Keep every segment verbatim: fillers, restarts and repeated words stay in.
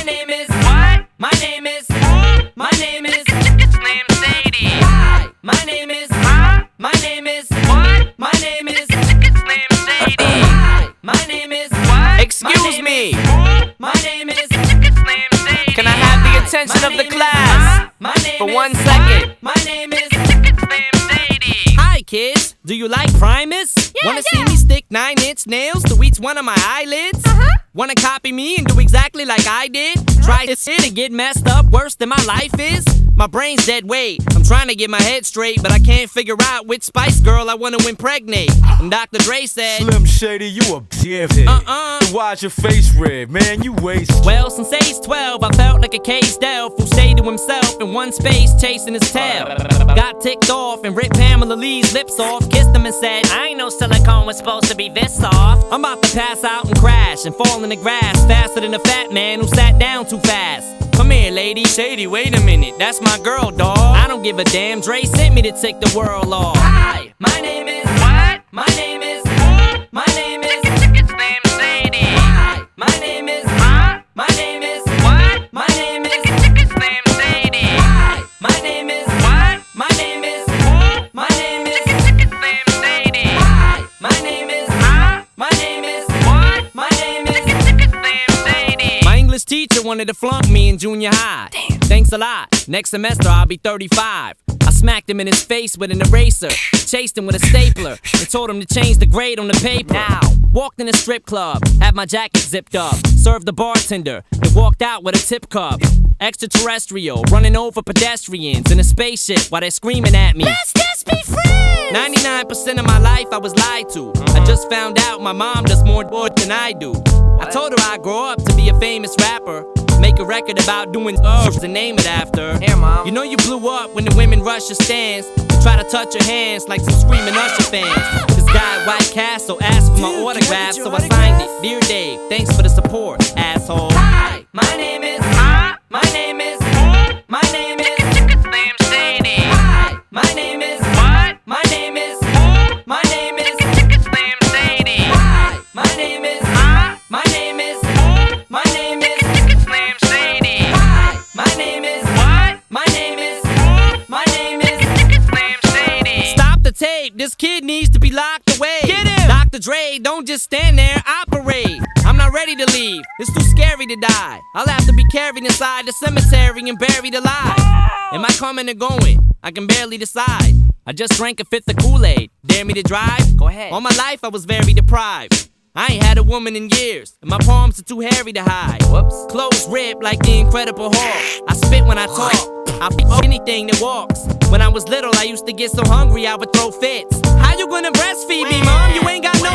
name is what? My name is my name is It's named Sadie. Hi. My name is Huh? my name is What? My name is It's named Sadie. Hi. My name is What? Excuse me. My name is It's named Sadie. Can I have the attention My of the name is- class My name for is one second? My name is It's named Sadie. Hi, kids. Do you like Primus? Yeah, Wanna yeah. see me stick nine-inch nails to each one of my eyelids? Uh-huh. Wanna copy me and do exactly like I did? Try this shit and get messed up worse than my life is? My brain's dead weight. I'm trying to get my head straight, but I can't figure out which Spice Girl I wanna impregnate. And Doctor Dre said, Slim Shady, you a dickhead. Uh-uh. Why's your face red, man? You wasted. well, since age twelve, I felt like a caged elf who stayed to himself in one space chasing his tail. Got ticked off and ripped Pamela Lee's lips off, kissed him and said, I ain't know silicone was supposed to be this soft. I'm about to pass out and crash and fall in the grass faster than a fat man who sat down too fast. Come here, lady. Shady, wait a minute. That's my girl, dawg. I don't give a damn. Dre sent me to tick the world off. Hi. My name is What? My name is My name is It's named Sadie. Hi. My name is Huh? My name is What? My name is It's named Sadie. Hi. My name is What? My name is My name is It's named Sadie. Hi. My name is Huh? My name is What? My name is It's named Sadie. My English teacher wanted to flunk me in junior high. Damn. Thanks a lot. Next semester I'll be thirty-five. I smacked him in his face with an eraser, chased him with a stapler, and told him to change the grade on the paper. Now, walked in a strip club, had my jacket zipped up, served the bartender, and walked out with a tip cup. Extraterrestrial, running over pedestrians in a spaceship while they're screaming at me. Let's just be friends. ninety-nine percent of my life I was lied to. I just found out my mom does more good than I do. I told her I'd grow up to be a famous rapper, make a record about doing herbs and name it after. Here, Mom. You know you blew up when the women rush your stands and try to touch your hands like some screaming Usher fans. This guy at White Castle asked for my Dude, autograph, can I get so your I signed it. Dear Dave, thanks for the support, asshole. Hi. My name is Huh? My name is My name is It's named Sadie. Hi. My name is What? My name is My name is It's named Sadie. Hi. My name is Huh? My name is My name is It's named Sadie. Hi. My name is What? My name is My name is It's named Sadie. Stop the tape, this kid needs to be locked away. Get him! Doctor Dre, don't just stand there, operate. I'm not ready to leave, it's too scary to die. I'll have to be carried inside the cemetery and buried alive. Am I coming or going? I can barely decide. I just drank a fifth of Kool-Aid. Dare me to drive? Go ahead. All my life I was very deprived. I ain't had a woman in years, and my palms are too hairy to hide. Whoops. Clothes ripped like the Incredible Hulk. I spit when I talk. I beat anything that walks. When I was little, I used to get so hungry I would throw fits. How you gonna breastfeed me, mom? You ain't got no.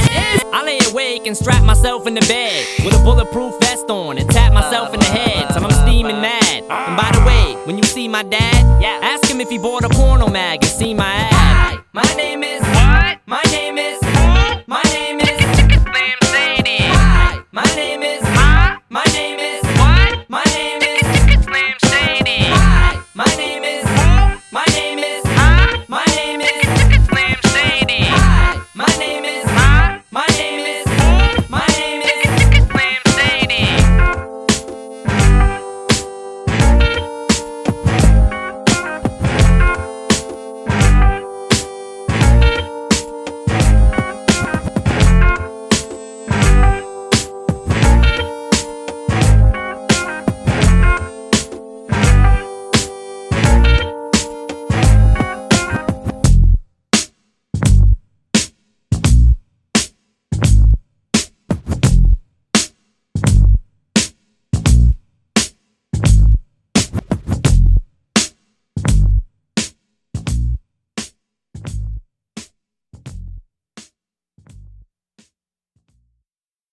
I lay awake and strap myself in the bed with a bulletproof vest on and tap myself in the head till I'm steaming mad. And by the way, when you see my dad, ask him if he bought a porno mag and see my ad. My name is What? My name